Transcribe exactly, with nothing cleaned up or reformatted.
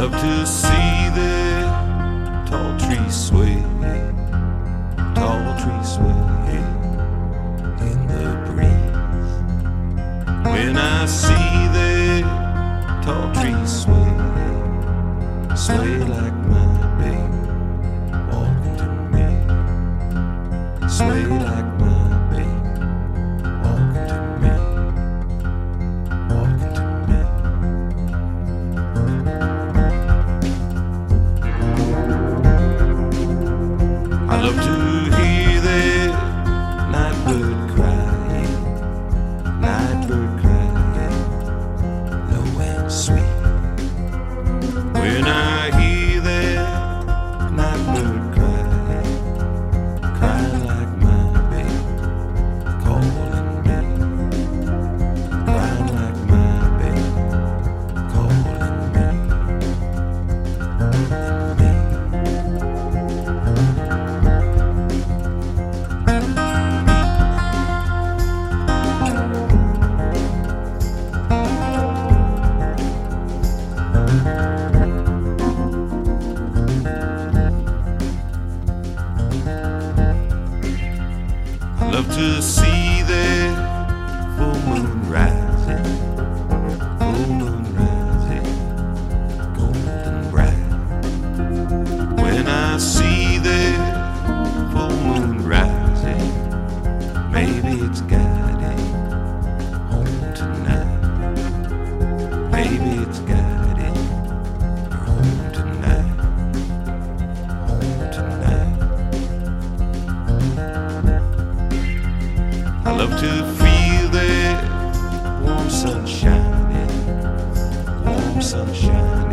love to see the tall trees sway, tall trees sway in the breeze. When I see the tall trees sway, sway like my babe walking to me, sway like my babe walking to me, walking to me. I love to hear the night bird crying, night bird crying, low and sweet. When I hear that night bird crying, crying like my babe, calling me, crying like my babe, calling me, calling me. I love to see the full moon rising, full moon rising, golden bright. When I see the full moon rising, maybe it's guiding home tonight. Maybe it's guiding home tonight, home tonight. I love to feel the warm sun shining, warm sun shining.